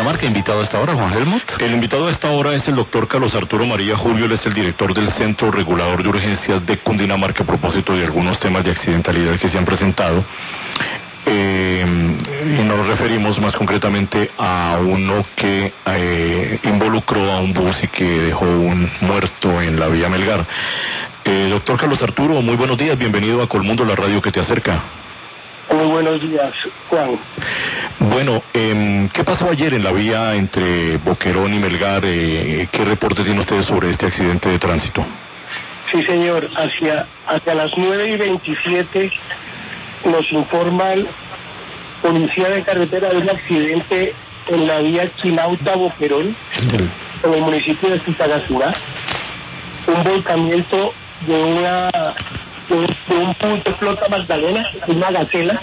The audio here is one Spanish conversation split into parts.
Cundinamarca. Invitado a esta hora, Juan Helmut. El invitado a esta hora es el doctor Carlos Arturo María Julio. Él es el director del Centro Regulador de Urgencias de Cundinamarca a propósito de algunos temas de accidentalidad que se han presentado. Y nos referimos más concretamente a uno que involucró a un bus y que dejó un muerto en la vía Melgar. Doctor Carlos Arturo, muy buenos días, bienvenido a Colmundo, la radio que te acerca. Muy buenos días, Juan. Bueno, ¿qué pasó ayer en la vía entre Boquerón y Melgar? ¿Qué reportes tiene usted sobre este accidente de tránsito? Sí, señor, hacia las 9:27 nos informan Policía de Carretera de un accidente en la vía Chinauta-Boquerón, en el municipio de Citagazurá. Un volcamiento de un punto de flota Magdalena, una gacela,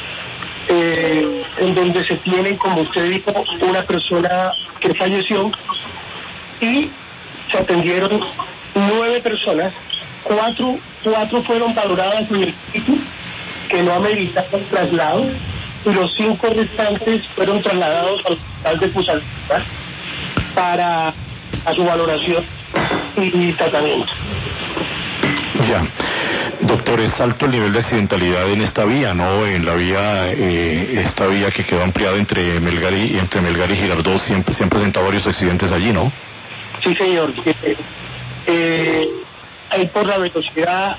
en donde se tiene, como usted dijo, una persona que falleció y se atendieron 9 personas, cuatro fueron valoradas en el sitio, que no ameritaron traslado, y los 5 restantes fueron trasladados al hospital de Pusalta para su valoración y tratamiento. Ya. Doctor, es alto el nivel de accidentalidad en esta vía, ¿no? En la vía, esta vía que quedó ampliada entre Melgar y Girardot, siempre se han presentado varios accidentes allí, ¿no? Sí, señor. Hay por la velocidad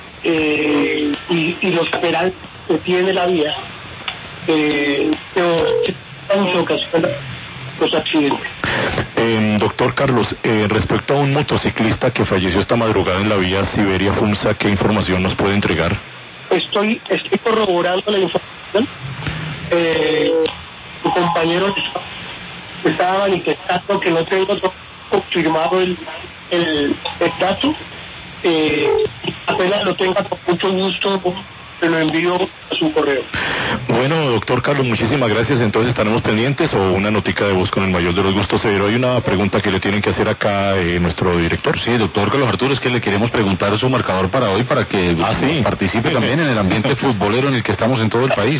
y los perales que tiene la vía, muchas ocasiones los accidentes. Doctor Carlos, respecto a un motociclista que falleció esta madrugada en la vía Siberia-Funza, ¿qué información nos puede entregar? Estoy corroborando la información. Tu compañero estaba manifestando que no tengo confirmado el dato. Apenas lo tenga, con mucho gusto se lo envío a su correo. Bueno, doctor Carlos, muchísimas gracias. Entonces estaremos pendientes, o una notica de voz con el mayor de los gustos. Pero hay una pregunta que le tienen que hacer acá nuestro director. Sí, doctor Carlos Arturo, es que le queremos preguntar su marcador para hoy, para que participe también en el ambiente futbolero en el que estamos en todo el país.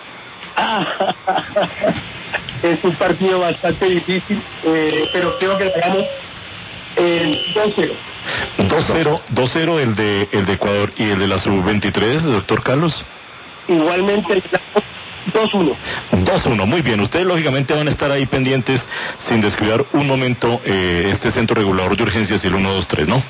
Es un partido bastante difícil, pero creo que ganamos 2-0. 2-0 el de Ecuador, y el de la sub-23, doctor Carlos. Igualmente 2-1. 2-1, muy bien. Ustedes lógicamente van a estar ahí pendientes sin descuidar un momento este Centro Regulador de Urgencias y el 123, ¿no?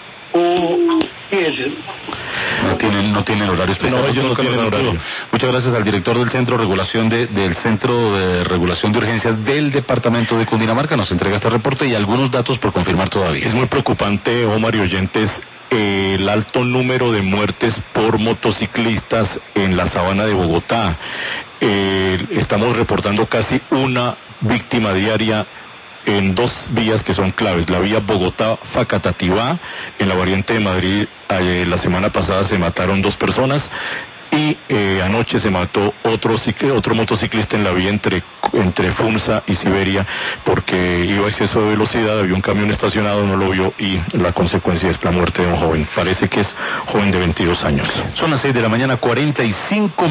Sí, No tienen horario especial. No, ellos no tienen horario. Muchas gracias al director del Centro del Centro de Regulación de Urgencias del Departamento de Cundinamarca. Nos entrega este reporte y algunos datos por confirmar todavía. Es muy preocupante, Omar y oyentes, el alto número de muertes por motociclistas en la sabana de Bogotá. Estamos reportando casi una víctima diaria en 2 vías que son claves: la vía Bogotá-Facatativá, en la variante de Madrid. La semana pasada se mataron 2 personas, y anoche se mató otro motociclista en la vía entre Funza y Siberia, porque iba a exceso de velocidad, había un camión estacionado, no lo vio, y la consecuencia es la muerte de un joven. Parece que es joven de 22 años. Son las 6 de la mañana, 45